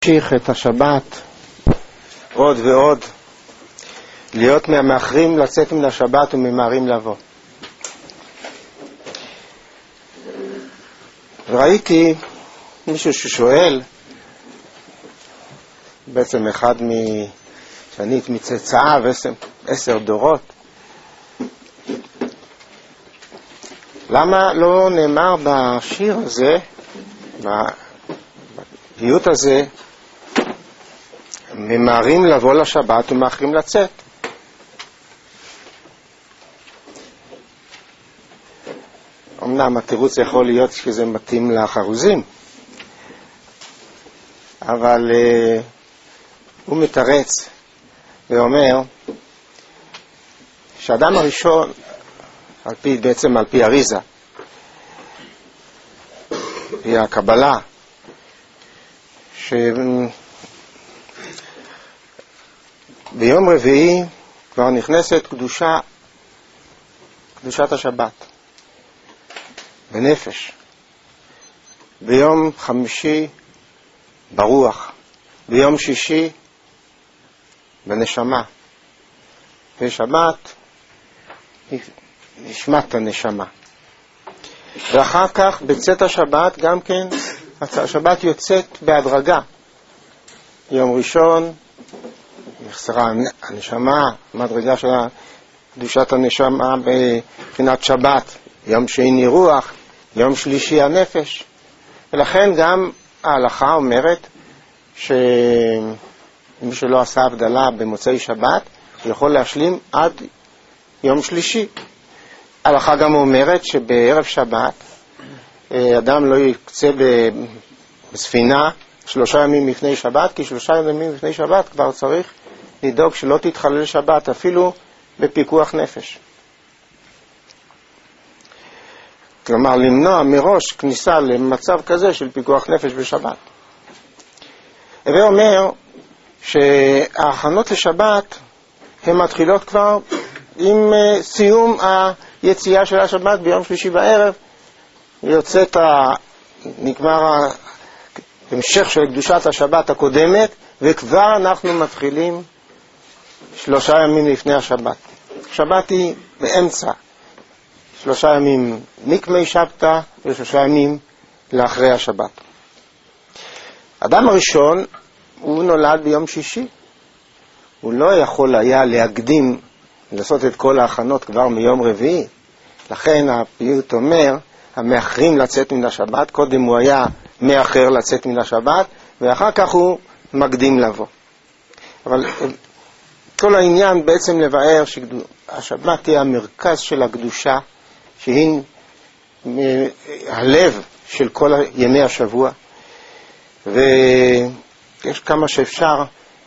להמשיך את השבת עוד ועוד, להיות מהמאחרים לצאת מן השבת וממהרים לבוא. וראיתי מישהו ששואל, בעצם אחד שאני מצאצאיו 10 דורות, למה לא נאמר בשיר הזה, בפיוט הזה, ממהרים לבוא לשבת ומאחרים לצאת? אמנם התירוץ יכול להיות שזה מתאים לחרוזים, אבל הוא מתרץ ואומר שהאדם הראשון, בעצם על פי אריזה, על פי הקבלה, ביום רביעי כבר נכנסת קדושת השבת בנפש, ביום חמישי ברוח, ביום שישי בנשמה, בשבת נשמת הנשמה, ואחר כך בצאת השבת גם כן השבת יוצאת בהדרגה. יום ראשון נחסרה הנשמה, מדרגה של קדושת הנשמה בבחינת שבת, יום שני רוח, יום שלישי הנפש. ולכן גם ההלכה אומרת שמי שלא עשה הבדלה במוצאי שבת הוא יכול להשלים עד יום שלישי. ההלכה גם אומרת שבערב שבת אדם לא יקצה בספינה 3 ימים לפני שבת, כי 3 ימים לפני שבת כבר צריך לדאוג שלא תתחלל שבת, אפילו בפיקוח נפש. כלומר, למנוע מראש כניסה למצב כזה של פיקוח נפש בשבת. הווה אומר שההכנות לשבת הן מתחילות כבר עם סיום היציאה של השבת ביום שלישי בערב, נגמר המשך של קדושת השבת הקודמת, וכבר אנחנו מתחילים 3 ימים לפני השבת. שבת היא באמצע, 3 ימים מקמי שבתא ו3 ימים לאחרי השבת. אדם הראשון הוא נולד ביום שישי, הוא לא יכול היה להקדים לעשות את כל ההכנות כבר מיום רביעי. לכן הפיוט אומר המאחרים לצאת מן השבת, קודם הוא היה מאחר לצאת מן השבת ואחר כך הוא מקדים לבוא. אבל כל העניין בעצם לבאר שהשבת היא המרכז של הקדושה, שהיא הלב של כל ימי השבוע, ויש כמה שאפשר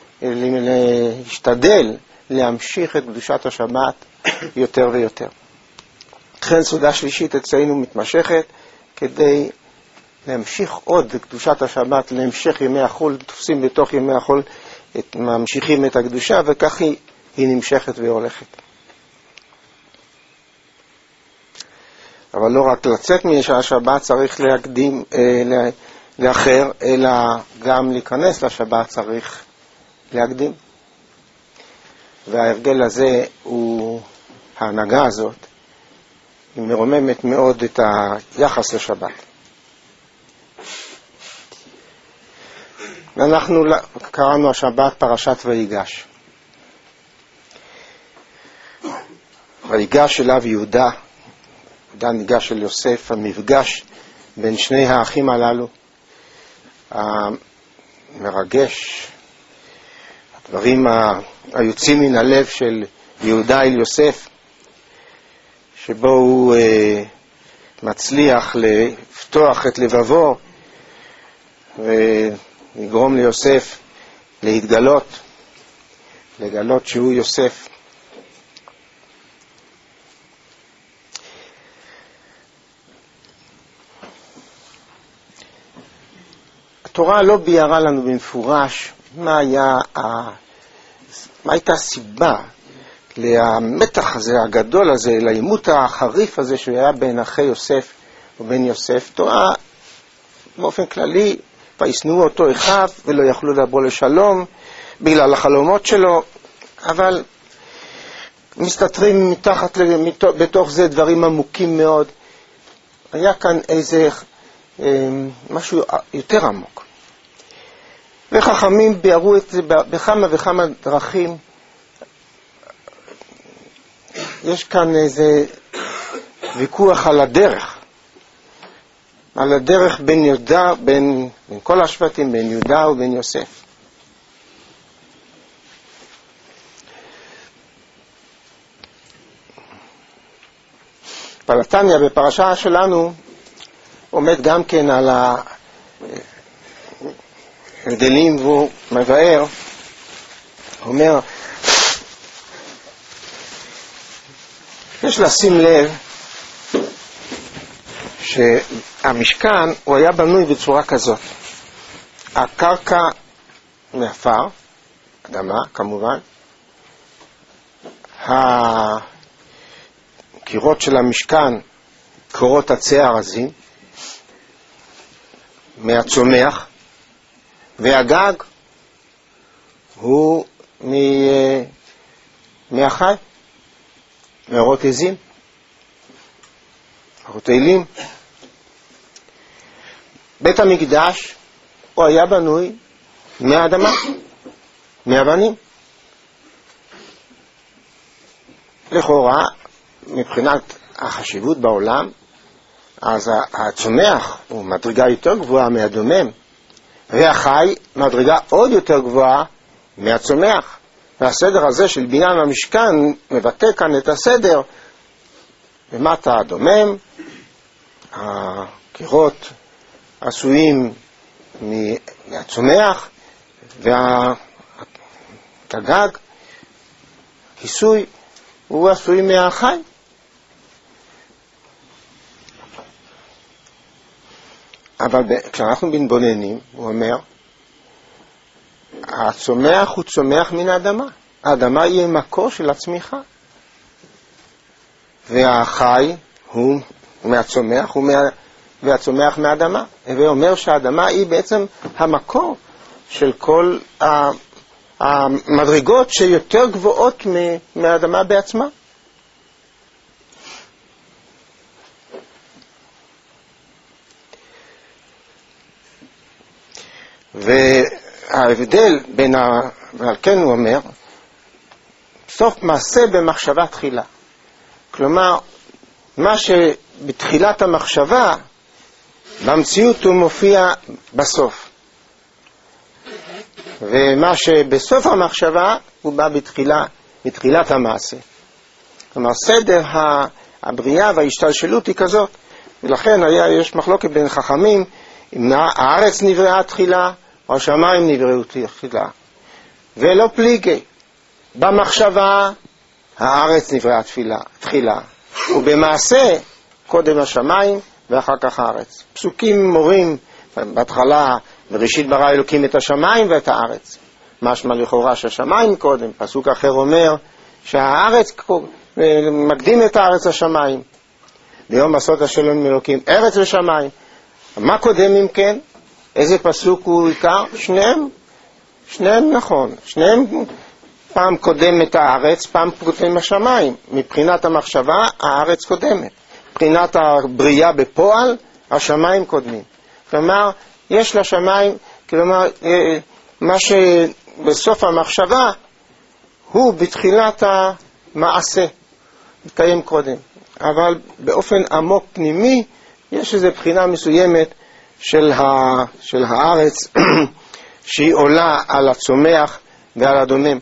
להשתדל להמשיך את קדושת השבת יותר ויותר. לכן סעודה שלישית אצלנו מתמשכת כדי להמשיך עוד קדושת השבת, להמשך ימי החול, תופסים בתוך ימי החול, ממשיכים את הקדושה, וכך היא נמשכת והולכת. אבל לא רק לצאת מהשבת צריך להקדים, לאחר, אלא גם להיכנס לשבת צריך להקדים. וההרגל הזה ההנהגה הזאת, היא מרוממת מאוד את היחס לשבת. ואנחנו קראנו השבת פרשת ויגש. ויגש אליו יהודה ניגש אל יוסף, המפגש בין שני האחים הללו, המרגש, הדברים היוצאים מן הלב של יהודה אל יוסף, שבו הוא מצליח לפתוח את לבבו ולגרום ליוסף לגלות שהוא יוסף. התורה לא ביארה לנו במפורש מה הייתה הסיבה למתח הזה הגדול הזה, לעימות החריף הזה שהיה בין אחי יוסף ובין יוסף. תורה באופן כללי וישנאו אותו אחיו ולא יכלו לבוא לשלום בגלל החלומות שלו, אבל מסתתרים בתוך זה דברים עמוקים מאוד. היה כאן איזה משהו יותר עמוק. וחכמים ביארו את זה בכמה וכמה דרכים. יש כאן איזה ויכוח על הדרך. על הדרך בין יהודה, בין כל השבטים, בין יהודה ובין יוסף. פלטניה בפרשה שלנו עומד גם כן על ההבדלים, והוא מבאר, אומר, יש לשים לב שהמשכן הוא היה בנוי בצורה כזאת. הקרקע מעפר, אדמה כמובן, הקירות של המשכן קורות עצי ארזים מהצומח, והגג הוא מהחי, מאורות עזים, מאורות אלים. בית המקדש הוא היה בנוי מהאדמה, מהאבנים. לכאורה, מבחינת החשיבות בעולם, אז הצומח הוא מדרגה יותר גבוהה מהדומם, והחי מדרגה עוד יותר גבוהה מהצומח. והסדר הזה של בניין המשכן מבטא כאן את הסדר. למטה הדומם, הקירות עשויים מהצומח, והגג, כיסוי, הוא עשוי מהחי. אבל כשאנחנו מתבוננים, הוא אומר, הצומח הוא צומח מן האדמה. האדמה היא מקור של הצמיחה. והחי הוא מהצומח, והצומח מהאדמה. ואומר שהאדמה היא בעצם המקור של כל המדרגות שיותר גבוהות מהאדמה בעצמה. וההבדל בין ועל כן הוא אומר, סוף מעשה במחשבה תחילה. כלומר, מה שבתחילת המחשבה, במציאות הוא מופיע בסוף. ומה שבסוף המחשבה, הוא בא בתחילת המעשה. כלומר, סדר הבריאה וההשתלשלות היא כזאת. ולכן יש מחלוקת בין חכמים, אם הארץ נבראה תחילה, או השמיים נבראו תחילה. ולא פליגי. במחשבה, הארץ נבראה תחילה. ובמעשה, קודם השמיים, ואחר כך הארץ. פסוקים מורים, בהתחלה, בראשית ברא אלוקים את השמיים ואת הארץ. משמע לכאורה שהשמיים קודם. פסוק אחר אומר, שהארץ מקדים את הארץ השמיים. ביום עשות השלום אלוקים, ארץ ושמיים. מה קודם אם כן? איזה פסוק הוא עיקר? שניהם נכון. שניהם פעם קודם את הארץ, פעם קודם השמיים. מבחינת המחשבה, הארץ קודמת. מבחינת הבריאה בפועל, השמיים קודמים. כלומר, יש לשמיים, כלומר, מה שבסוף המחשבה, הוא בתחילת המעשה. מתקיים קודם. אבל באופן עמוק פנימי, יש איזו בחינה מסוימת של הארץ שהיא עולה על הצומח ועל הדומם.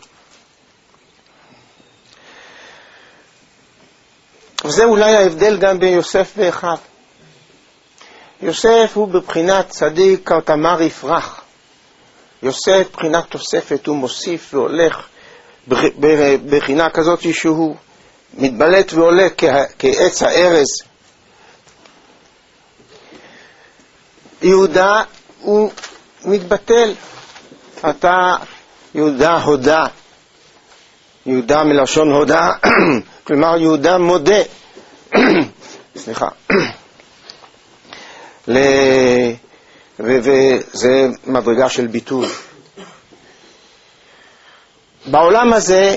וזה אולי ההבדל גם בין יוסף ואחיו. יוסף הוא בבחינת צדיק כתמר יפרח. יוסף בבחינת תוספת, הוא מוסיף והולך בבחינה כזאת שהוא מתבלט ועולה כעץ הארז. יהודה הוא מתבטל. אתה יהודה הודה. יהודה מלשון הודה, כלומר יהודה מודה. סליחה. וזה מדרגה של ביטול. בעולם הזה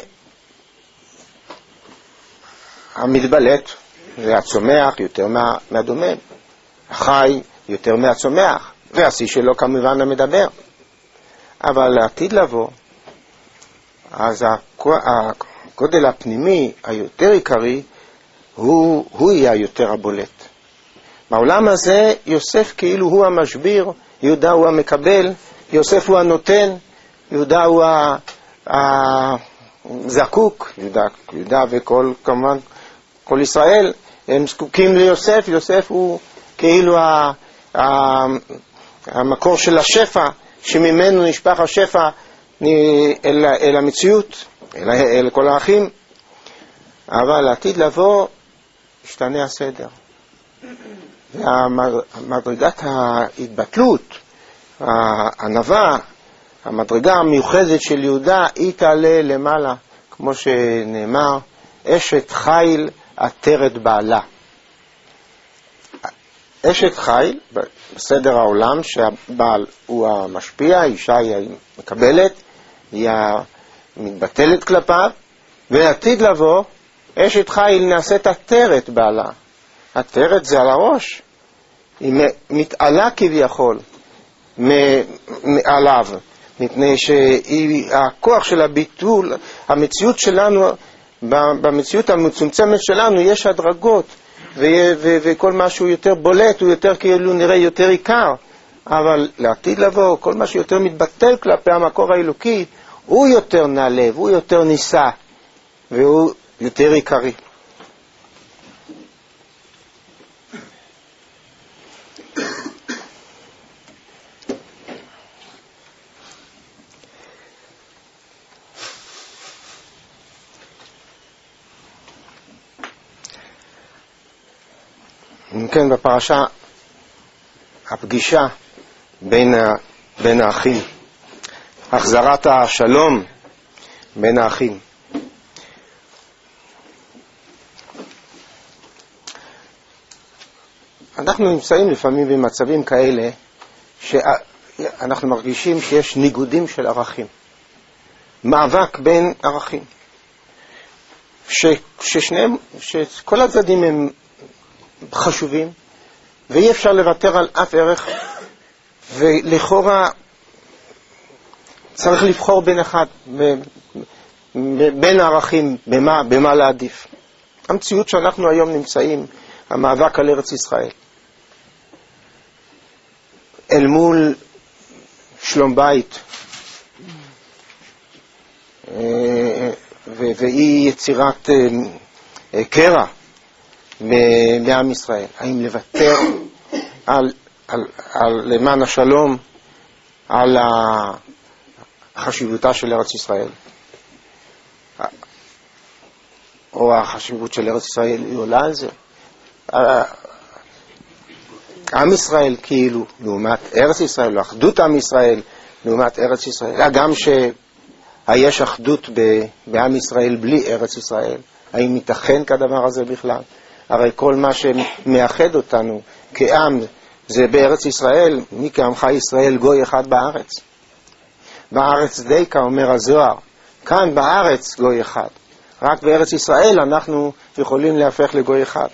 המתבלט זה הצומח יותר מהדומם, החי יותר מהצומח, והשיא שלו כמובן המדבר. אבל לעתיד לבוא, אז הגודל הפנימי היותר עיקרי הוא יהיה היותר הבולט. בעולם הזה יוסף כאילו הוא המשביר, יהודה הוא המקבל, יוסף הוא הנותן, יהודה הוא הזקוק, יהודה וכל כמובן כל ישראל הם זקוקים ליוסף. יוסף הוא כאילו המקור של השפע, שממנו נשפך השפע אל המציאות, אל כל האחים. אבל לעתיד לבוא ישתנה הסדר, והמדרגת ההתבטלות, הענווה, המדרגה המיוחדת של יהודה היא תעלה למעלה, כמו שנאמר, אשת חיל עטרת בעלה. אשת חיל בסדר העולם שהבעל הוא המשפיע, האישה היא המקבלת, היא המתבטלת כלפיו, ועתיד לבוא אשת חיל נעשית עטרת בעלה. עטרת זה על הראש, היא מתעלה כביכול עליו, מפני שהכוח של הביטול, המציאות שלנו, במציאות המצומצמת שלנו יש הדרגות, וכל משהו יותר בולט, הוא יותר כאילו נראה יותר עיקר, אבל לעתיד לבוא, כל מה שיותר מתבטל כלפי המקור האלוקי, הוא יותר נעלה, הוא יותר ניסה, והוא יותר עיקרי. כן, בפרשה הפגישה בין האחים, החזרת השלום בין האחים. אנחנו נמצאים לפעמים במצבים כאלה שאנחנו מרגישים שיש ניגודים של ערכים, מאבק בין ערכים, שכל הצדדים הם חשובים, ואי אפשר לוותר על אף ערך, ולכאורה צריך לבחור בין אחד, בין הערכים, במה להעדיף. המציאות שאנחנו היום נמצאים, המאבק על ארץ ישראל, אל מול שלום בית, ואי יצירת קרע בעם ישראל. האם לוותר למען השלום על החשיבותה של ארץ ישראל, או החשיבות של ארץ ישראל היא עולה על זה? עם ישראל כאילו לעומת ארץ ישראל, או אחדות עם ישראל לעומת ארץ ישראל, גם שיש אחדות בעם ישראל בלי ארץ ישראל, האם ייתכן כדבר הזה בכלל? הרי כל מה שמאחד אותנו כעם זה בארץ ישראל, מי כעמך ישראל גוי אחד בארץ. בארץ דייקה אומר הזוהר, כאן בארץ גוי אחד, רק בארץ ישראל אנחנו יכולים להפך לגוי אחד.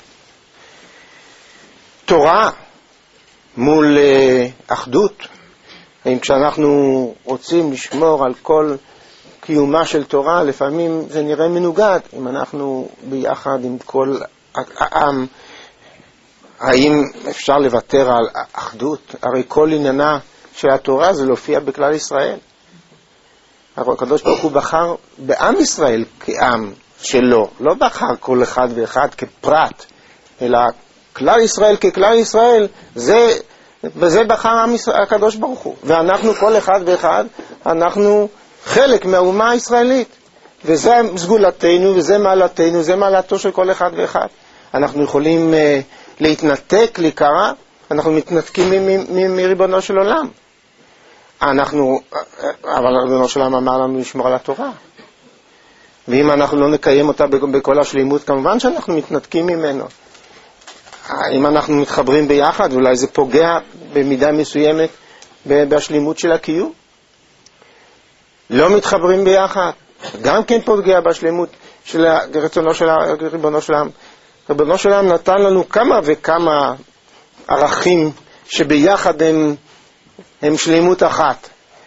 תורה מול אחדות, אם כשאנחנו רוצים לשמור על כל קיומה של תורה, לפעמים זה נראה מנוגד. אם אנחנו ביחד עם כל העם, האם אפשר לוותר על אחדות? הרי כל עניינה של התורה זה להופיע בכלל ישראל. הרי הקדוש ברוך הוא בחר בעם ישראל כעם שלו, לא בחר כל אחד ואחד כפרט, אלא כלל ישראל ככלל ישראל, בזה בחר הקדוש ברוך הוא. ואנחנו כל אחד ואחד, אנחנו חלק מהאומה הישראלית, וזה סגולתנו וזה מעלתנו, זה מעלתו של כל אחד ואחד. אנחנו יכולים להתנתק, להיקרע, אנחנו מתנתקים מריבונו של עולם. אבל ריבונו של עולם אמר לנו לשמור על התורה, ואם אנחנו לא נקיים אותה בכל השלימות, כמובן שאנחנו מתנתקים ממנו. אם אנחנו מתחברים ביחד, אולי זה פוגע במידה מסוימת בשלימות של הקיום. לא מתחברים ביחד, גם כן פוגע בשלימות של רצונו של ריבונו של העם. ריבונו של העם נתן לנו כמה וכמה ערכים שביחד הם שלימות אחת.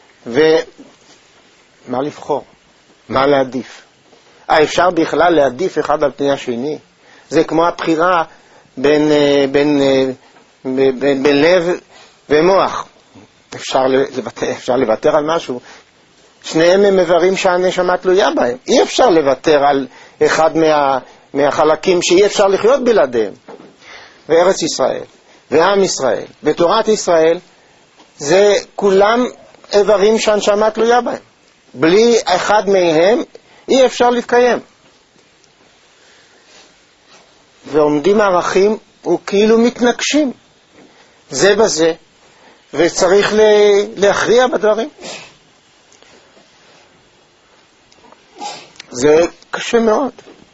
ומה לבחור? מה להעדיף? אפשר בכלל להעדיף אחד על פני השני? זה כמו הבחירה בין לב ומוח. אפשר לוותר על משהו. שניהם הם איברים שהנשמה תלויה בהם. אי אפשר לוותר על אחד מהחלקים שאי אפשר לחיות בלעדיהם. וארץ ישראל, ועם ישראל, ותורת ישראל, זה כולם איברים שהנשמה תלויה בהם. בלי אחד מהם אי אפשר להתקיים. ועומדים ערכים וכאילו מתנגשים זה בזה, וצריך להכריע בדברים. זה קשה מאוד,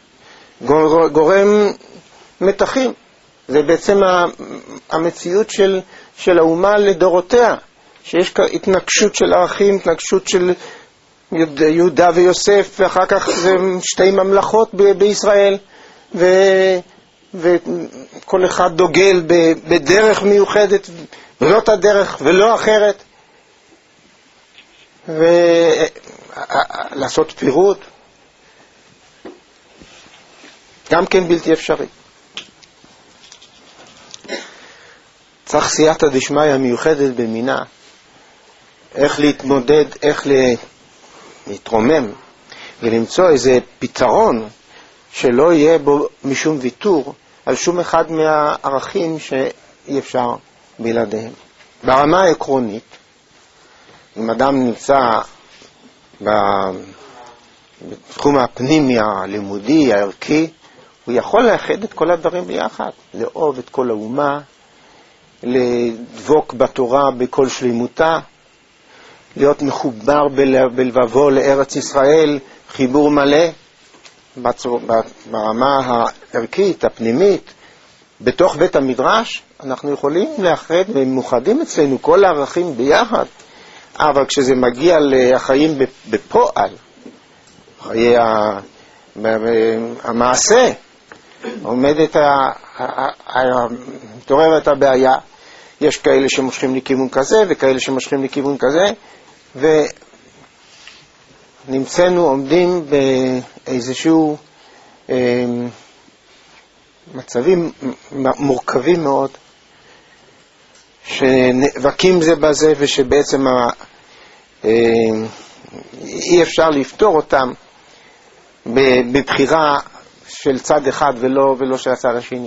גורם מתחים. זה בעצם המציאות של האומה לדורותיה, שיש התנגשות של ערכים, התנגשות של יהודה ויוסף, ואחר כך זה שתי ממלכות בישראל, וכל אחד דוגל בדרך מיוחדת, ולא את הדרך ולא אחרת, ולעשות פירוט גם כן בלתי אפשרי. צריך סייעתא דשמיא מיוחדת במינה, איך להתמודד, איך להתרומם ולמצוא איזה פתרון שלא יהיה בו משום ויתור על שום אחד מהערכים שאי אפשר בלעדיהם. ברמה העקרונית, אם אדם נמצא בתחום הפנימי הלימודי, הערכי, הוא יכול לאחד את כל הדברים ביחד, לאהוב את כל האומה, לדבוק בתורה בכל שלמותה, להיות מחובר בלבבו לארץ ישראל, חיבור מלא ברמה הערכית, הפנימית. בתוך בית המדרש אנחנו יכולים לאחד ומאוחדים אצלנו כל הערכים ביחד, אבל כשזה מגיע לחיים בפועל, חיי המעשה, עומדת מתעוררת הבעיה. יש כאלה שמושכים לכיוון כזה וכאלה שמושכים לכיוון כזה, ונמצאנו עומדים באיזשהו מצבים מורכבים מאוד, שנאבקים זה בזה, ושבעצם אי אפשר לפתור אותם בבחירה של צד אחד ולא של הצד השני.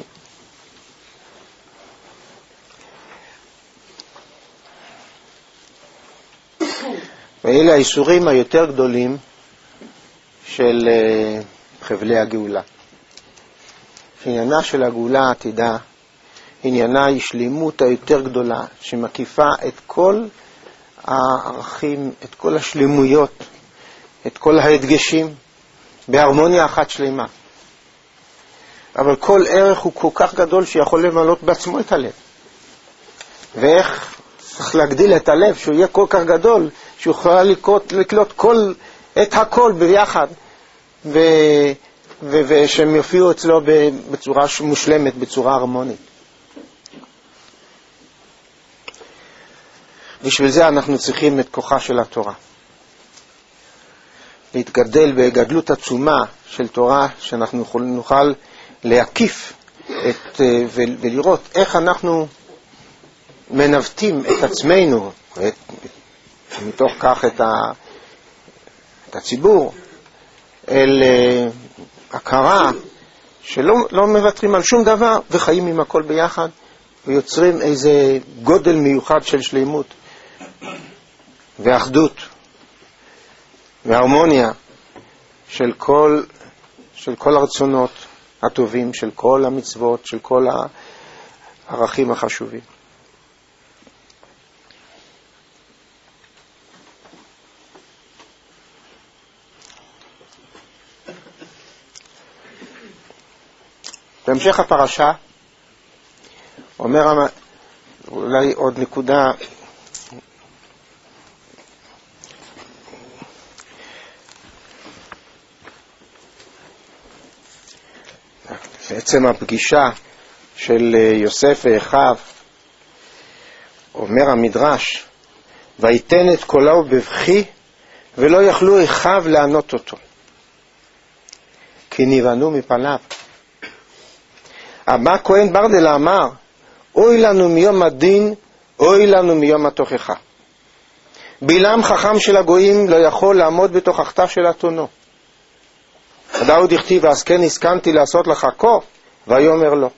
ואלה האיסורים היותר גדולים של חבלי הגאולה. עניינה של הגאולה העתידה, עניינה היא שלמות היותר גדולה, שמקיפה את כל הערכים, את כל השלמויות, את כל ההדגשים, בהרמוניה אחת שלמה. אבל כל ערך הוא כל כך גדול שיכול למלות בעצמו את הלב. ואיך צריך להגדיל את הלב, שהוא יהיה כל כך גדול, שהוא יכול לקלוט את הכל ביחד, ושהם יופיעו אצלו בצורה מושלמת, בצורה הרמונית. בשביל זה אנחנו צריכים את כוחה של התורה. להתגדל בגדלות עצומה של תורה, שאנחנו נוכל להקיף ולראות איך אנחנו מנווטים את עצמנו, מתוך כך את הציבור, אל הכרה שלא מוותרים על שום דבר וחיים עם הכל ביחד, ויוצרים איזה גודל מיוחד של שלמות ואחדות והרמוניה של כל הרצונות הטובים, של כל המצוות, של כל הערכים החשובים. בהמשך הפרשה אומר אולי עוד נקודה. בעצם הפגישה של יוסף ואחיו, אומר המדרש, ויתן את קולו בבכי ולא יכלו אחיו לענות אותו, כי נבהלו מפניו. אבא כהן ברדלא אמר, אוי לנו מיום הדין, אוי לנו מיום התוכחה. בלעם חכם של הגויים לא יכול לעמוד בתוכחתה של אתונו. דאוד הכתיב, אז כן הסכמתי לעשות לך כה, ויאמר לו.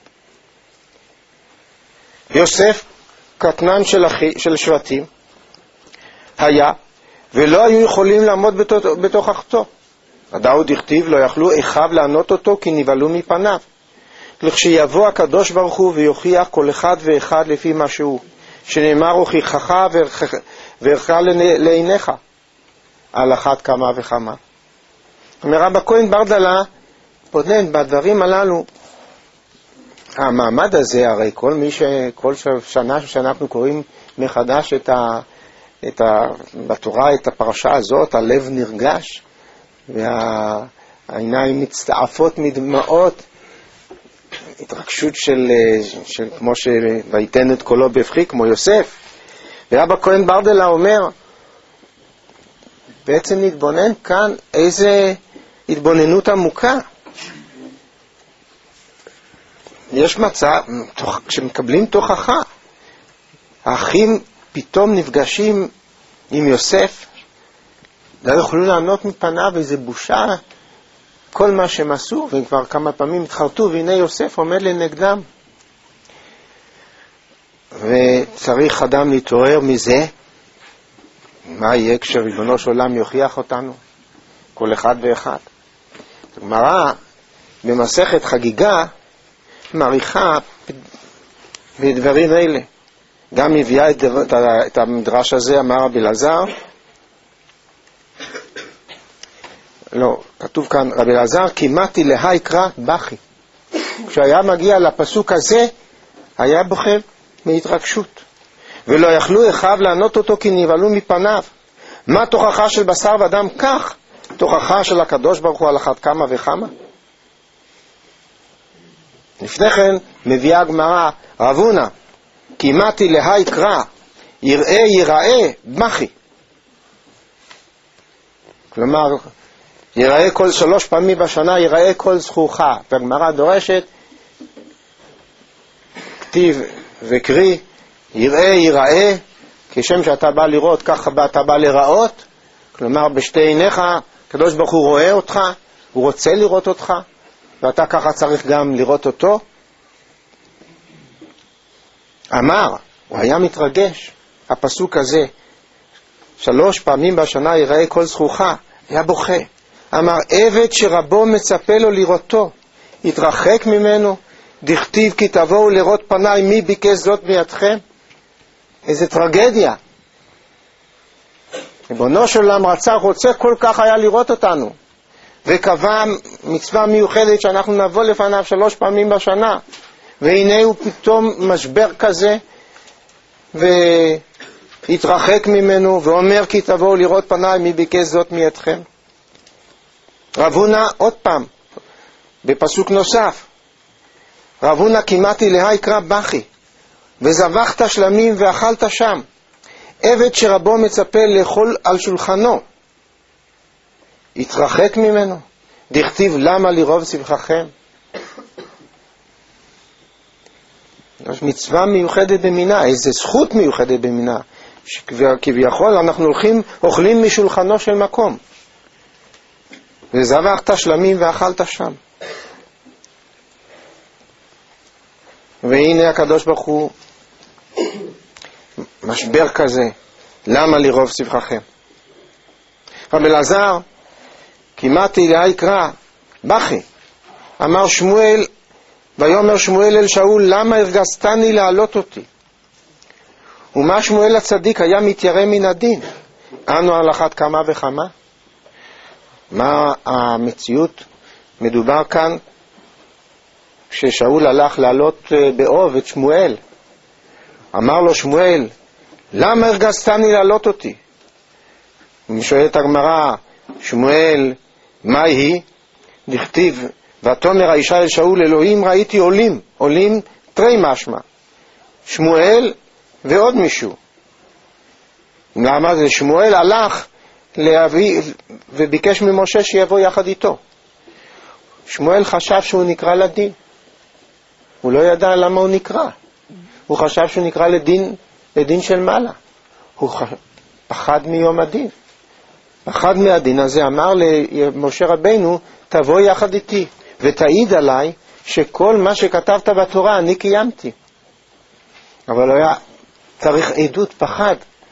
יוסף קטנן של שבטים היה, ולא היו יכולים לעמוד בתוכחתו. דאוד הכתיב, לא יכלו אחיו לענות אותו, כי נבהלו מפניו. לכשיבוא הקדוש ברוך הוא ויוכיח כל אחד ואחד לפי מה שהוא, שנאמר הוכיחך וערך לעיניך, על אחת כמה וכמה. אומר אבא כהן ברדלא, פודן בדברים הללו, המעמד הזה, הרי כל שנה שאנחנו קוראים מחדש בתורה את הפרשה הזאת, הלב נרגש והעיניים מצטעפות מדמעות, התרגשות של כמו ויתן את קולו בבכי, כמו יוסף. ואבא כהן ברדלא אומר, בעצם נתבונן כאן איזה התבוננות עמוקה. יש מצב, כשמקבלים תוכחה, האחים פתאום נפגשים עם יוסף, לא יוכלו לענות מפניו, איזה בושה, כל מה שהם עשו, והם כבר כמה פעמים התחרטו, והנה יוסף עומד לנגדם. וצריך אדם להתעורר מזה, מה יהיה כשריבונו של עולם יוכיח אותנו, כל אחד ואחד. הגמרא במסכת חגיגה מעריכה בדברים אלה, גם מביאה את המדרש הזה, אמר רבי אלעזר, לא, כתוב כאן רבי אלעזר, כימתי להי קרא בכי. כשהיה מגיע לפסוק הזה, היה בוכה מהתרגשות. ולא יכלו אחיו לענות אותו, כי נבהלו מפניו. מה תוכחה של בשר ודם? כך תוכחה של הקדוש ברוך הוא על אחת כמה וכמה. לפני כן מביאה הגמרא, רבונה, כימתי להי קרא, יראה ייראה בכי. כלומר, יראה כל 3 פעמים בשנה, יראה כל זכוכה. והגמרא דורשת, כתיב וקרי, יראה ייראה, כשם שאתה בא לראות, ככה אתה בא לראות. כלומר, בשתי עיניך, הקדוש ברוך הוא רואה אותך, הוא רוצה לראות אותך, ואתה ככה צריך גם לראות אותו. אמר, הוא היה מתרגש, הפסוק הזה, 3 פעמים בשנה יראה כל זכוכה, היה בוכה. אמר, עבד שרבו מצפה לו לראותו, התרחק ממנו, דכתיב כי תבואו לראות פניי, מי ביקש זאת בידכם? איזה טרגדיה. ריבונו של עולם רוצה כל כך היה לראות אותנו, וקבע מצווה מיוחדת שאנחנו נבוא לפניו 3 פעמים בשנה, והנה הוא פתאום משבר כזה, והתרחק ממנו, ואומר כי תבואו לראות פניי, מי ביקש זאת מידכם? רבונה עוד פעם, בפסוק נוסף, רבונה כימתי להי קרא בכי, וזבחת שלמים ואכלת שם. עבד שרבו מצפה לאכול על שולחנו, התרחק ממנו, דכתיב למה לרוב שמחכם. יש מצווה מיוחדת במינה, איזו זכות מיוחדת במינה, שכביכול אנחנו אוכלים משולחנו של מקום. וזבחת שלמים ואכלת שם. והנה הקדוש ברוך הוא, משבר כזה, למה לרוב שמחכם? רבי אלעזר, כימתי להי קרא בכי, אמר שמואל, ויאמר שמואל אל שאול, למה הרגזתני להעלות אותי? ומה שמואל הצדיק היה מתיירא מן הדין, אנו על אחת כמה וכמה. מה המציאות? מדובר כאן כששאול הלך לעלות באוב את שמואל, אמר לו שמואל, למה הרגזתני להעלות אותי? שואלת הגמרא, שמואל, מה היא? דכתיב, ותאמר האישה אל שאול, אלוהים ראיתי עולים, עולים תרי משמע, שמואל ועוד מישהו. למה? זה שמואל הלך להביא וביקש ממשה שיבוא יחד איתו. שמואל חשב שהוא נקרא לדין, הוא לא ידע למה הוא נקרא, הוא חשב שהוא נקרא לדין של מעלה, הוא פחד מיום הדין, פחד מהדין הזה. אמר למשה רבינו, תבוא יחד איתי ותעיד עליי שכל מה שכתבת בתורה אני קיימתי. אבל היה צריך עדות, פחד.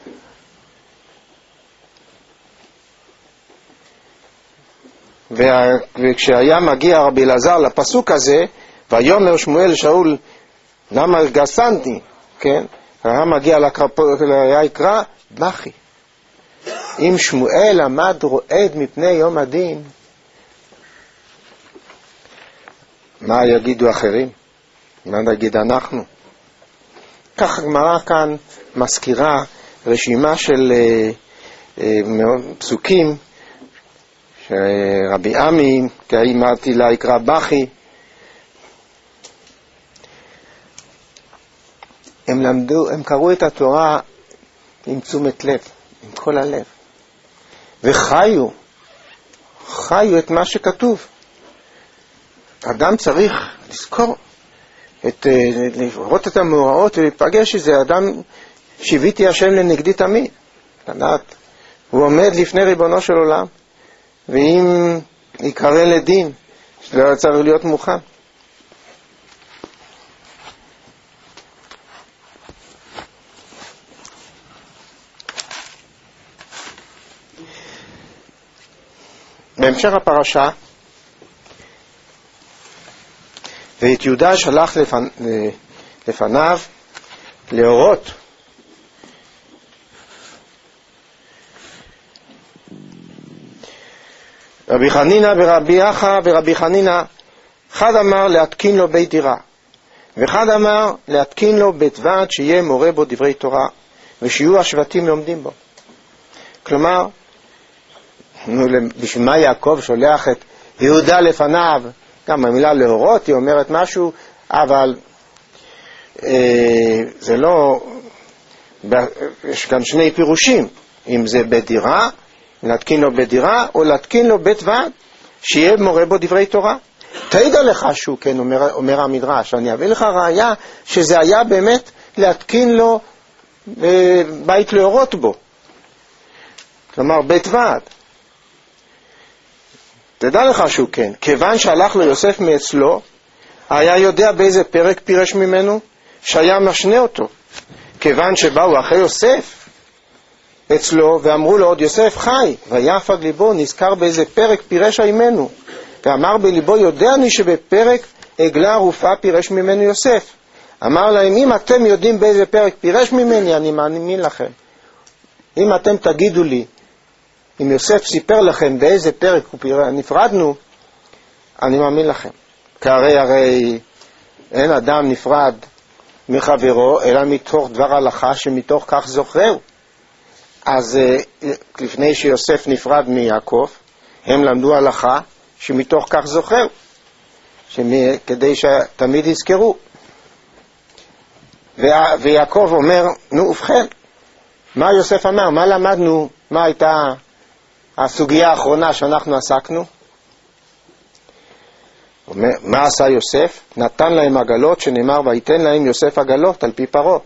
וכשהיה מגיע רבי אלעזר לפסוק הזה, ויאמר שמואל שאול, למה הרגזתני? כן? היה מגיע ליקרא, בכי. אם שמואל עמד רועד מפני יום הדין, מה יגידו אחרים? מה נגיד אנחנו? כך הגמרא כאן מזכירה רשימה של פסוקים שרבי עמי, כאימתי לה יקרא בכי, הם קראו את התורה עם תשומת לב, עם כל הלב, וחיו את מה שכתוב. אדם צריך לזכור, לראות את המאורעות ולהתפגש שזה אדם שיוויתי השם לנגדי תמיד. לדעת, הוא עומד לפני ריבונו של עולם, ואם יקרא לדין, שלא צריך להיות מוכן. בהמשך הפרשה, ואת יהודה שלח לפניו להורות רבי חנינה ורבי אחא ורבי חנינה, אחד אמר להתקין לו בית דירה, ואחד אמר להתקין לו בית ועד שיהיה מורה בו דברי תורה ושיהיו השבטים לומדים בו. כלומר, בשביל מה יעקב שולח את יהודה לפניו? גם המילה להורות היא אומרת משהו, אבל זה לא, יש כאן שני פירושים, אם זה בית דירה, להתקין לו בית דירה, או להתקין לו בית ועד שיהיה מורה בו דברי תורה. תדע לך שהוא כן, אומר המדרש, אני אביא לך ראיה שזה היה באמת להתקין לו בית להורות בו, כלומר בית ועד. תדע לך שהוא כן, כיוון שהלך לו יוסף מאצלו, היה יודע באיזה פרק פירש ממנו, שהיה משנה אותו. כיוון שבאו אחרי יוסף אצלו ואמרו לו עוד יוסף חי, ויפג ליבו, נזכר באיזה פרק פירש ממנו, ואמר בליבו, יודע אני שבפרק עגלה ערופה פירש ממנו יוסף. אמר להם, אם אתם יודעים באיזה פרק פירש ממני, אני מאמין לכם. אם אתם תגידו לי אם יוסף סיפר לכם באיזה פרק נפרדנו, אני מאמין לכם. כי הרי אין אדם נפרד מחברו, אלא מתוך דבר הלכה שמתוך כך זוכרהו. אז לפני שיוסף נפרד מיעקב, הם למדו הלכה שמתוך כך זוכרהו, כדי שתמיד יזכרו. ויעקב אומר, נו ובכן, מה יוסף אמר? מה למדנו? מה הייתה הסוגיה האחרונה שאנחנו עסקנו? מה עשה יוסף? נתן להם עגלות, שנאמר ויתן להם יוסף עגלות על פי פרעה.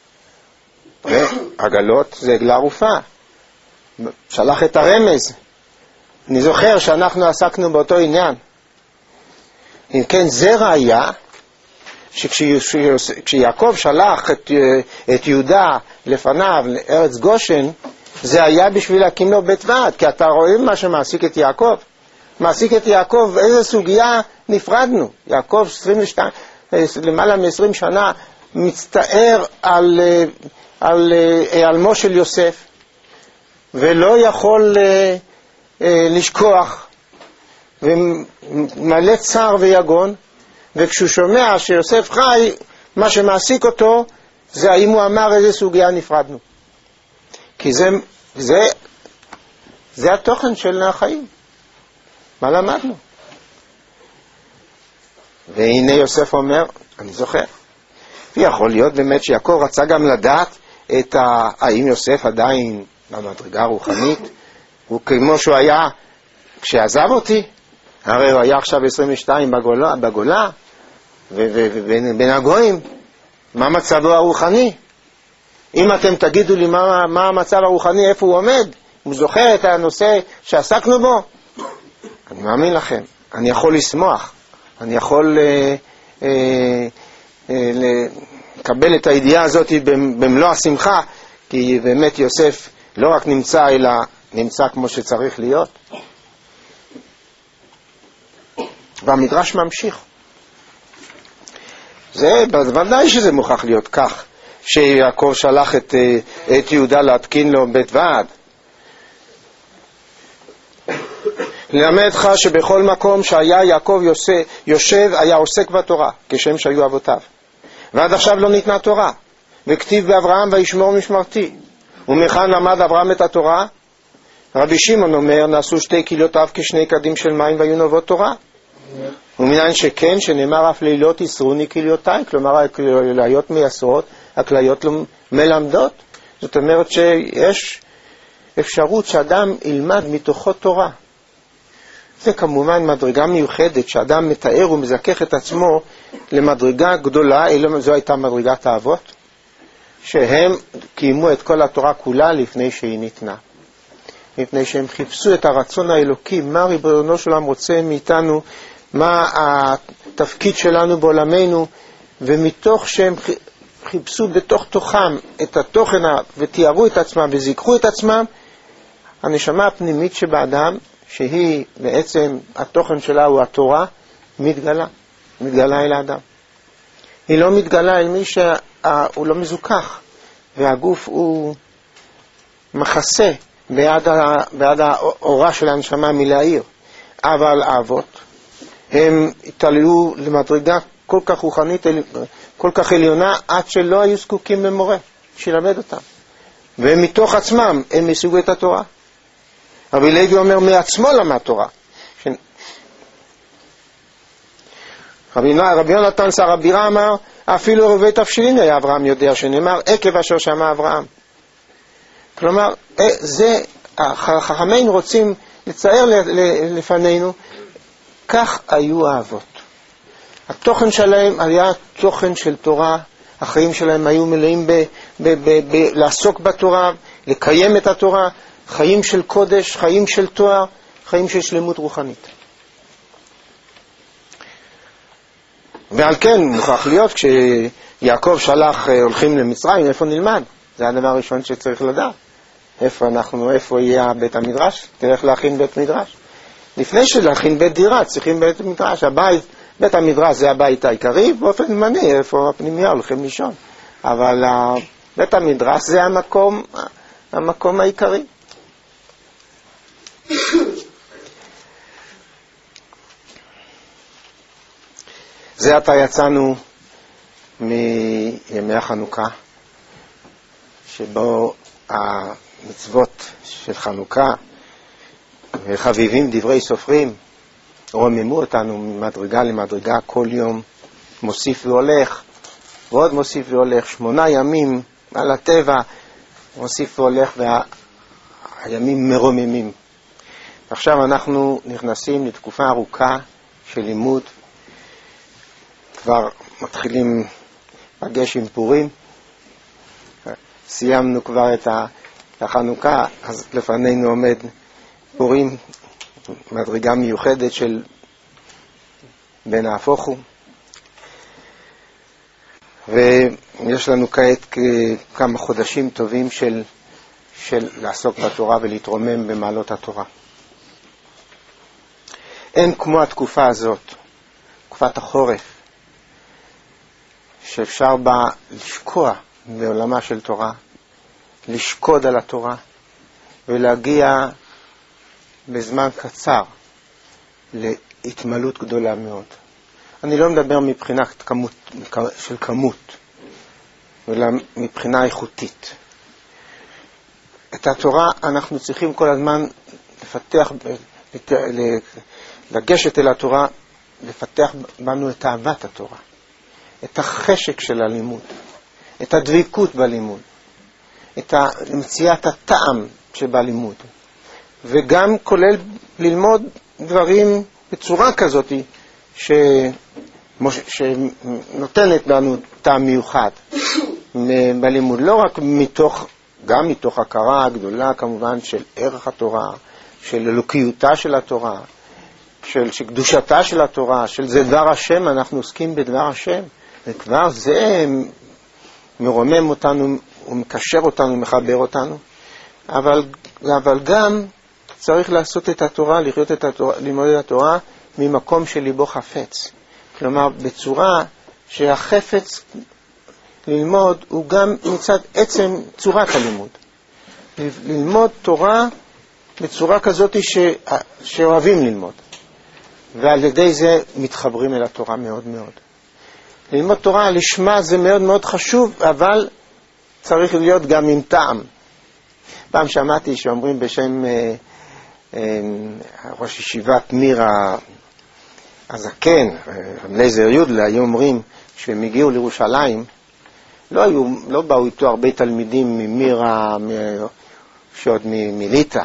עגלות זה עגלה ערופה, שלח את הרמז. אני זוכר שאנחנו עסקנו באותו עניין. אם כן, זה ראיה שכשיעקב שלח את יהודה לפניו לארץ גושן, זה היה בשביל להקים לו בית ועד. כי אתה רואים מה שמעסיק את יעקב, מעסיק את יעקב איזה סוגיה נפרדנו. יעקב 22 למעלה מ-20 שנה מצטער על העלמו של יוסף, ולא יכול לשכוח, ומלא צער ויגון. וכשהוא שומע שיוסף חי, מה שמעסיק אותו זה האם הוא אמר איזה סוגיה נפרדנו. כי זה התוכן של החיים. מה למדנו? והנה יוסף אומר, אני זוכר. ויכול להיות באמת שיעקב רצה גם לדעת האם יוסף עדיין במדרגה הרוחנית, הוא כמו שהוא היה כשעזב אותי, הרי הוא היה עכשיו 22 בגולה, ובין הגויים, מה מצבו הרוחני? אם אתם תגידו לי מה המצב הרוחני, איפה הוא עומד, הוא זוכר את הנושא שעסקנו בו, אני מאמין לכם, אני יכול לשמוח, אני יכול לקבל את הידיעה הזאת במלוא השמחה, כי באמת יוסף לא רק נמצא, אלא נמצא כמו שצריך להיות. והמדרש ממשיך. זה בוודאי שזה מוכרח להיות כך, שיעקב שלח את יהודה להתקין לו בית ועד. ללמדך שבכל מקום שהיה יעקב יושב היה עוסק בתורה, כשם שהיו אבותיו. ועד עכשיו לא ניתנה תורה, וכתיב באברהם וישמור משמרתי. ומכאן למד אברהם את התורה. רבי שמעון אומר, נעשו 2 כליותיו כשני קדים של מים והיו נובות תורה. ומנין שכן, שנאמר אף לילות יסרוני כליותיי, כלומר הכליות מייסרות, הכליות מלמדות. זאת אומרת שיש אפשרות שאדם ילמד מתוכו תורה. זה כמובן מדרגה מיוחדת, שאדם מתאר ומזכך את עצמו למדרגה גדולה, זו הייתה מדרגת האבות, שהם קיימו את כל התורה כולה לפני שהיא ניתנה. מפני שהם חיפשו את הרצון האלוקי, מה ריבונו של עולם רוצה מאיתנו, מה התפקיד שלנו בעולמנו, ומתוך שהם חיפשו בתוך תוכם את התוכן ותיארו את עצמם וזיכרו את עצמם, הנשמה הפנימית שבאדם, שהיא בעצם התוכן שלה הוא התורה, מתגלה אל האדם. היא לא מתגלה אל מי שהוא לא מזוכח, והגוף הוא מחסה בעד האורה של הנשמה מלהאיר. אבל האבות הם התעללו למדרגה כל כך רוחנית, כל כך עליונה, עד שלא היו זקוקים למורה שילמד אותם, ומתוך עצמם הם השיגו את התורה. רבי לוי אומר מעצמו למד תורה. רבי יונתן שר הבירה אמר, אפילו רבי תבשילין היה אברהם יודע, שנאמר עקב אשר שמע אברהם. כלומר, זה החכמינו רוצים לצייר לפנינו, כך היו האבות. התוכן שלהם היה תוכן של תורה, החיים שלהם היו מלאים לעסוק בתורה, לקיים את התורה, חיים של קודש, חיים של תואר, חיים של שלמות רוחנית. ועל כן מוכרח להיות כשיעקב שלח הולכים למצרים, איפה נלמד? זה הדבר הראשון שצריך לדעת. איפה יהיה בית המדרש? תלך להכין בית מדרש. לפני שלהכין בית דירה, צריכים בית מדרש. בית המדרש זה הבית העיקרי, באופן זמני, איפה הפנימיה הולכים לישון. אבל בית המדרש זה המקום העיקרי. זה עתה יצאנו מימי החנוכה, שבו המצוות של חנוכה וחביבים דברי סופרים רוממו אותנו ממדרגה למדרגה, כל יום מוסיף והולך, ועוד מוסיף והולך, 8 ימים על הטבע מוסיף והולך, והימים מרוממים. עכשיו אנחנו נכנסים לתקופה ארוכה של לימוד, כבר מתחילים לגש עם פורים, סיימנו כבר את החנוכה, אז לפנינו עומד פורים, מדרגה מיוחדת של בן ההפוך הוא, ויש לנו כעת כמה חודשים טובים של לעסוק בתורה ולהתרומם במעלות התורה. אין כמו התקופה הזאת, תקופת החורף, שאפשר בה לשקוע בעולמה של תורה, לשקוד על התורה, ולהגיע בזמן קצר להתמלות גדולה מאוד. אני לא מדבר מבחינת כמות, מבחינה איכותית. את התורה אנחנו צריכים כל הזמן לפתח, לגשת אל התורה, לפתח בנו את אהבת התורה, את החשק של הלימוד, את הדביקות בלימוד, את מציאת הטעם שבלימוד, וגם כולל ללמוד דברים בצורה כזאת שנותנת לנו טעם מיוחד בלימוד, לא רק גם מתוך הכרה הגדולה כמובן של ערך התורה, של אלוקיותה של התורה, של קדושתה של התורה, של זה דבר השם, אנחנו עוסקים בדבר השם, וכבר זה מרומם אותנו, הוא מקשר אותנו, מחבר אותנו, אבל גם צריך לעשות את התורה, לחיות את התורה, ללמוד את התורה ממקום של ליבו חפץ. כלומר, בצורה שהחפץ ללמוד הוא גם מצד עצם צורת הלימוד. ללמוד תורה בצורה כזאת שאוהבים ללמוד. ועל ידי זה מתחברים אל התורה מאוד מאוד. ללמוד תורה לשמה זה מאוד מאוד חשוב, אבל צריך להיות גם עם טעם. פעם שמעתי שאומרים בשם ראש ישיבת מיר הזקן, אליעזר יודלה, היו אומרים שהם הגיעו לירושלים, לא באו איתו הרבה תלמידים ממירה, שעוד מליטא,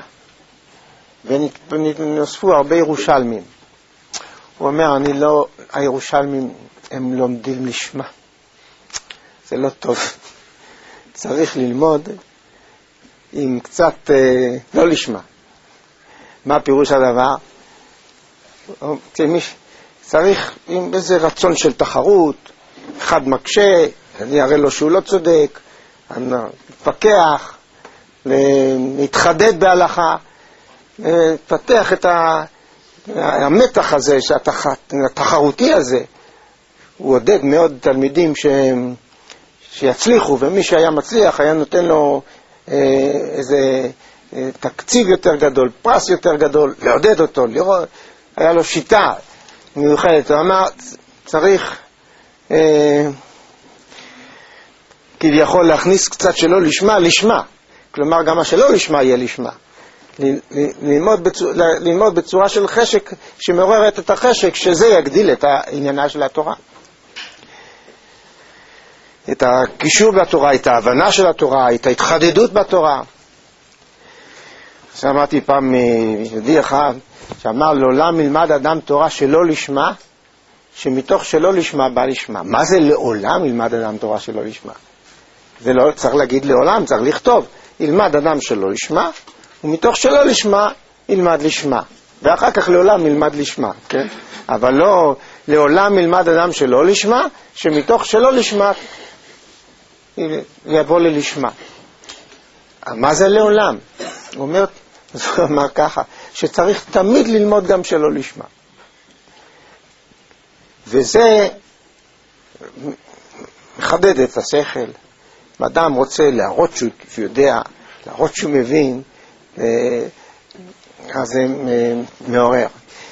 ונוספו הרבה ירושלמים. הוא אומר, הירושלמים הם לומדים לשמה. זה לא טוב. צריך ללמוד עם קצת לא לשמה. מה פירוש הדבר? צריך עם איזה רצון של תחרות, אחד מקשה, אני אראה לו שהוא לא צודק, אני מתפקח, להתחדד בהלכה, לפתח את המתח הזה, התחרותי הזה. הוא עודד מאוד תלמידים שיצליחו, ומי שהיה מצליח היה נותן לו איזה תקציב יותר גדול, פרס יותר גדול, לעודד אותו, לראות, היה לו שיטה מיוחדת. הוא אמר, צריך כביכול להכניס קצת שלא לשמה, כלומר גם מה שלא לשמה יהיה לשמה. ללמוד בצורה של חשק שמעוררת את החשק, שזה יגדיל את העניינה של התורה. את הקישור בתורה, את ההבנה של התורה, את ההתחדדות בתורה. שמעתי פעם מיהודי אחד שאמר, לעולם ילמד אדם תורה שלא לשמה, שמתוך שלא לשמה בא לשמה. מה זה לעולם ילמד אדם תורה שלא לשמה? זה לא צריך להגיד לעולם, צריך לכתוב. ילמד אדם שלא לשמה, ומתוך שלא לשמה ילמד לשמה. ואחר כך לעולם ילמד לשמה, כן? אבל לא לעולם ילמד אדם שלא לשמה, שמתוך שלא לשמה יבוא ללשמה. מה זה לעולם? הוא אומר ככה, שצריך תמיד ללמוד גם שלא לשמה. וזה מחדד את השכל. אדם רוצה להראות שהוא יודע, להראות שהוא מבין, אז זה מעורר.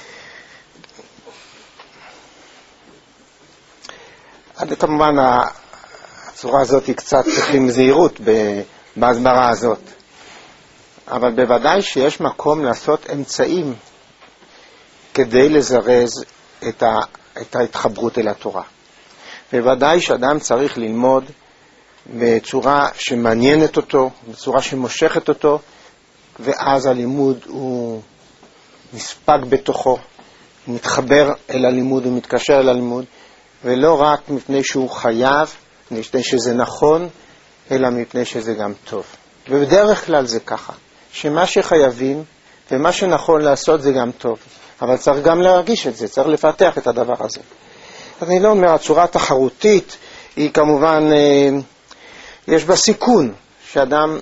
כמובן הצורה הזאת היא קצת צריכים זהירות בהסברה הזאת, אבל בוודאי שיש מקום לעשות אמצעים כדי לזרז את ההתחברות אל התורה. בוודאי שאדם צריך ללמוד בצורה שמעניינת אותו, בצורה שמושכת אותו, ואז הלימוד הוא מספק בתוכו, הוא מתחבר אל הלימוד, הוא מתקשר אל הלימוד, ולא רק מפני שהוא חייב, מפני שזה נכון, אלא מפני שזה גם טוב. ובדרך כלל זה ככה, שמה שחייבים ומה שנכון לעשות זה גם טוב, אבל צריך גם להרגיש את זה, צריך לפתח את הדבר הזה. אני לא אומר, הצורה התחרותית היא כמובן, יש בה סיכון, שאדם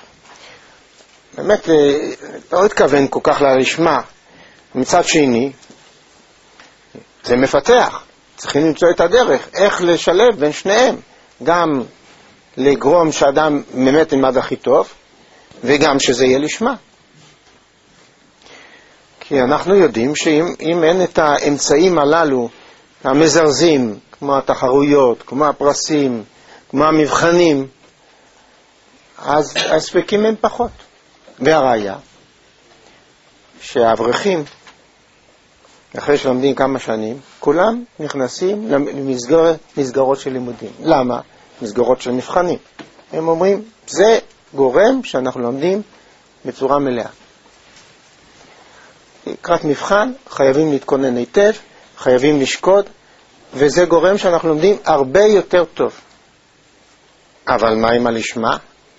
באמת לא התכוון כל כך לרשמה. מצד שני, זה מפתח. צריכים למצוא את הדרך, איך לשלב בין שניהם. גם לגרום שאדם באמת ילמד הכי טוב, וגם שזה יהיה לשמה. כי אנחנו יודעים שאם אין את האמצעים הללו, המזרזים, כמו התחרויות, כמו הפרסים, כמו המבחנים, אז הספקים הם פחות. והראיה, שהאברכים, אחרי שלומדים כמה שנים, כולם נכנסים למסגרות של לימודים. למה? מסגרות של מבחנים. הם אומרים, זה גורם שאנחנו לומדים בצורה מלאה. לקראת מבחן, חייבים להתכונן היטב, חייבים לשקוד, וזה גורם שאנחנו לומדים הרבה יותר טוב. אבל מה עם הלשמה?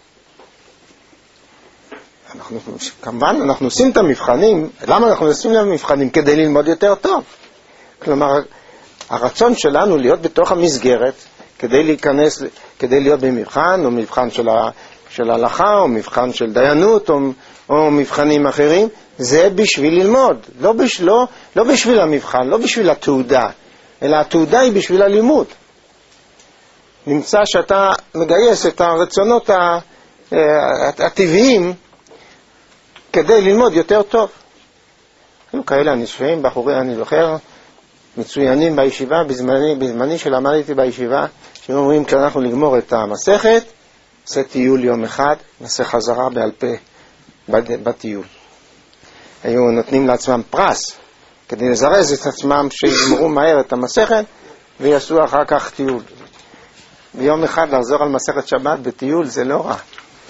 כמובן, אנחנו עושים את המבחנים. למה אנחנו עושים להם מבחנים? כדי ללמוד יותר טוב. כלומר, הרצון שלנו להיות בתוך המסגרת, כדי להיכנס, כדי להיות במבחן, או מבחן של הלכה, או מבחן של דיינות, או מבחנים אחרים, זה בשביל ללמוד. לא בשביל המבחן, לא בשביל התעודה, אלא התעודה היא בשביל הלימוד. נמצא שאתה מגייס את הרצונות הטבעיים, כדי ללמוד יותר טוב. היו כאלה אנשים, בחורים, אני זוכר, מצוינים בישיבה, בזמני שלמדתי בישיבה, שאומרים, כשאנחנו נגמור את המסכת, עושה טיול יום אחד, נעשה חזרה בעל פה בטיול. היו נותנים לעצמם פרס, כדי לזרז את עצמם שיגמרו מהר את המסכת, ויעשו אחר כך טיול. ביום אחד לחזור על מסכת שבת בטיול זה לא רע.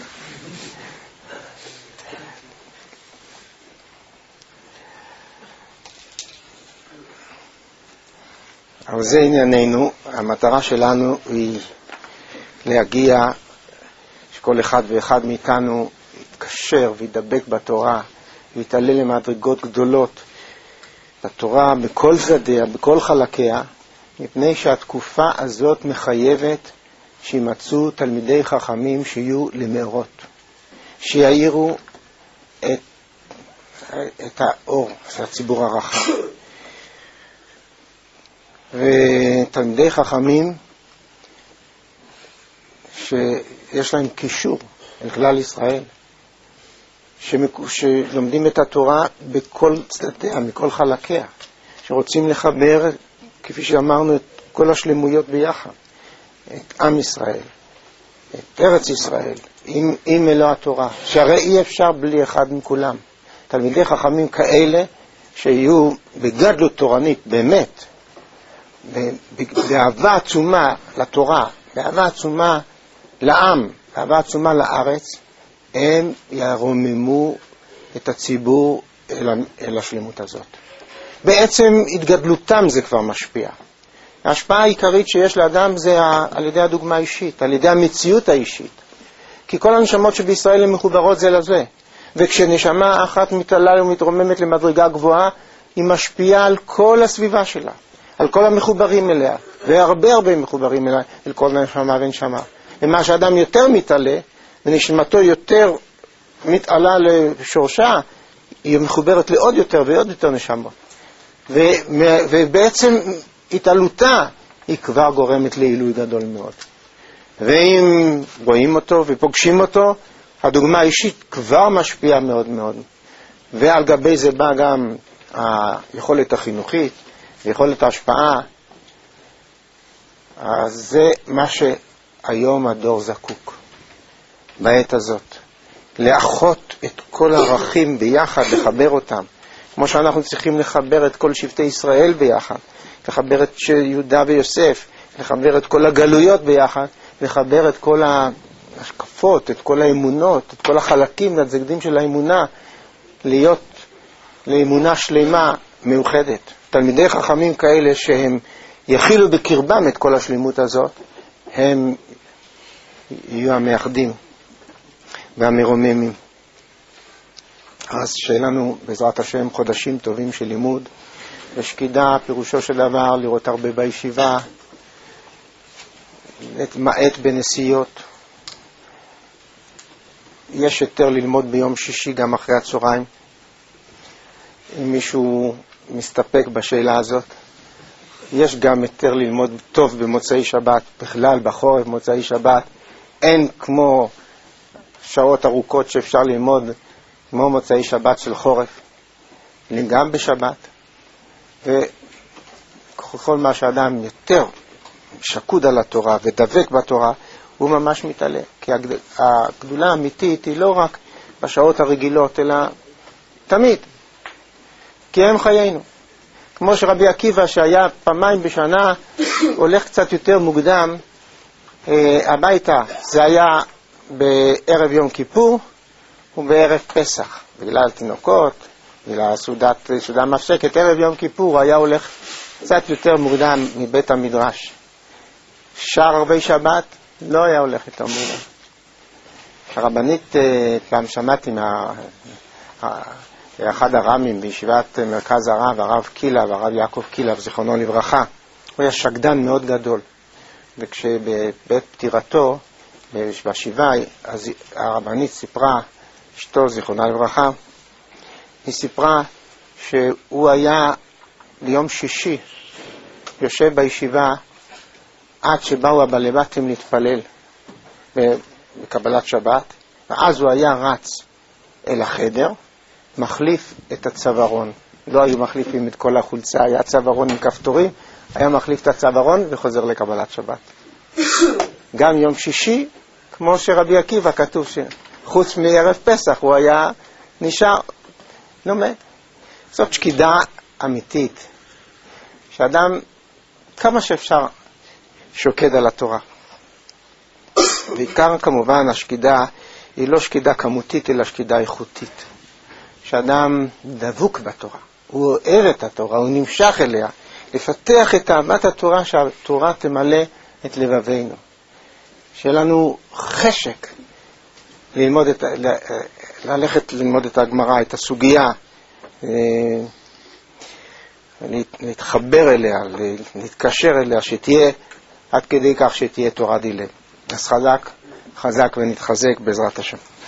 אבל זה ענייננו. המטרה שלנו היא להגיע שכל אחד ואחד מאיתנו יתקשר וידבק בתורה ויתעלה למדרגות גדולות בתורה בכל זדיה, בכל חלקיה, מפני שהתקופה הזאת מחייבת שימצאו תלמידי חכמים שיהיו למאורות, שיעירו את האור של הציבור הרחב. ותלמידי חכמים שיש להם קישור אל כלל ישראל, שלומדים את התורה בכל צדדיה, מכל חלקיה, שרוצים לחבר, כפי שאמרנו, את כל השלמויות ביחד, את עם ישראל, את ארץ ישראל, עם אלוה התורה, שהרי אי אפשר בלי אחד מכולם. תלמידי חכמים כאלה שיהיו בגדלות תורנית באמת, באהבה עצומה לתורה, באהבה עצומה לעם, באהבה עצומה לארץ, הם ירוממו את הציבור אל השלמות הזאת. בעצם התגדלותם זה כבר משפיע. ההשפעה העיקרית שיש לאדם זה על ידי הדוגמה האישית, על ידי המציאות האישית. כי כל הנשמות שבישראל הן מחוברות זה לזה. וכשנשמה אחת מתעלה ומתרוממת למדרגה גבוהה, היא משפיעה על כל הסביבה שלה, על כל המחוברים אליה, והרבה מחוברים אליה, אל כל נשמה ונשמה. ומה שאדם יותר מתעלה, ונשמתו יותר מתעלה לשורשה, היא מחוברת לעוד יותר ועוד יותר נשמות. ובעצם התעלותה היא כבר גורמת לעילוי גדול מאוד. ואם רואים אותו ופוגשים אותו, הדוגמה האישית כבר משפיעה מאוד מאוד. ועל גבי זה בא גם היכולת החינוכית, ויכולת ההשפעה. אז זה מה שהיום הדור זקוק בעת הזאת. לאחות את כל הערכים ביחד, לחבר אותם. כמו שאנחנו צריכים לחבר את כל שבטי ישראל ביחד, לחבר את יהודה ויוסף, לחבר את כל הגלויות ביחד, לחבר את כל ההשקפות, את כל האמונות, את כל החלקים והצדדים של האמונה, להיות לאמונה שלמה מאוחדת. תלמידי חכמים כאלה שהם יכילו בקרבם את כל השלימות הזאת, הם יהיו המאחדים והמרוממים. אז שיהיה לנו בעזרת השם חודשים טובים של לימוד ושקידה, פירושו של דבר לראות הרבה בישיבה, להתמעט בנסיעות. יש יותר ללמוד ביום שישי גם אחרי הצהריים, אם מישהו מסתפק בשאלה הזאת. יש גם יותר ללמוד טוב במוצאי שבת, בכלל בחורף מוצאי שבת אין כמו שעות ארוכות שאפשר ללמוד כמו מוצאי שבת של חורף, גם בשבת. וכל מה שאדם יותר שקוד על התורה ודבק בתורה, הוא ממש מתעלה. כי הגדולה האמיתית היא לא רק בשעות הרגילות, אלא תמיד. כי הם חיינו. כמו שרבי עקיבא שהיה פעמיים בשנה, הולך קצת יותר מוקדם הביתה. זה היה בערב יום כיפור ובערב פסח. בגלל תינוקות, בגלל סעודה מפסקת, ערב יום כיפור היה הולך קצת יותר מוקדם מבית המדרש. שער ערבי שבת לא היה הולך יותר מוקדם. הרבנית, פעם שמעתי אחד הרמים בישיבת מרכז הרב, הרב קילב, הרב יעקב קילב, זיכרונו לברכה. הוא היה שקדן מאוד גדול. וכשבבית פטירתו, בשבעה, אז הרבנית סיפרה, אשתו זיכרונה לברכה, היא סיפרה שהוא היה ליום שישי יושב בישיבה עד שבאו הבעלבתים להתפלל בקבלת שבת, ואז הוא היה רץ אל החדר, מחליף את הצווארון. לא היו מחליפים את כל החולצה, היה צווארון עם כפתורים, היה מחליף את הצווארון וחוזר לקבלת שבת. גם יום שישי, כמו שרבי עקיבא כתוב שחוץ מערב פסח הוא היה נשאר לומד. זאת שקידה אמיתית, שאדם כמה שאפשר שוקד על התורה. בעיקר כמובן השקידה היא לא שקידה כמותית אלא שקידה איכותית. שאדם דבוק בתורה, הוא אוהב את התורה, הוא נמשך אליה, לפתח את אהבת התורה, שהתורה תמלא את לבבינו. שיהיה לנו חשק ללמוד ללכת ללמוד את הגמרא, את הסוגיה, להתחבר אליה, להתקשר אליה, שתהיה עד כדי כך שתהיה תורה דילם. אז חזק ונתחזק בעזרת השם.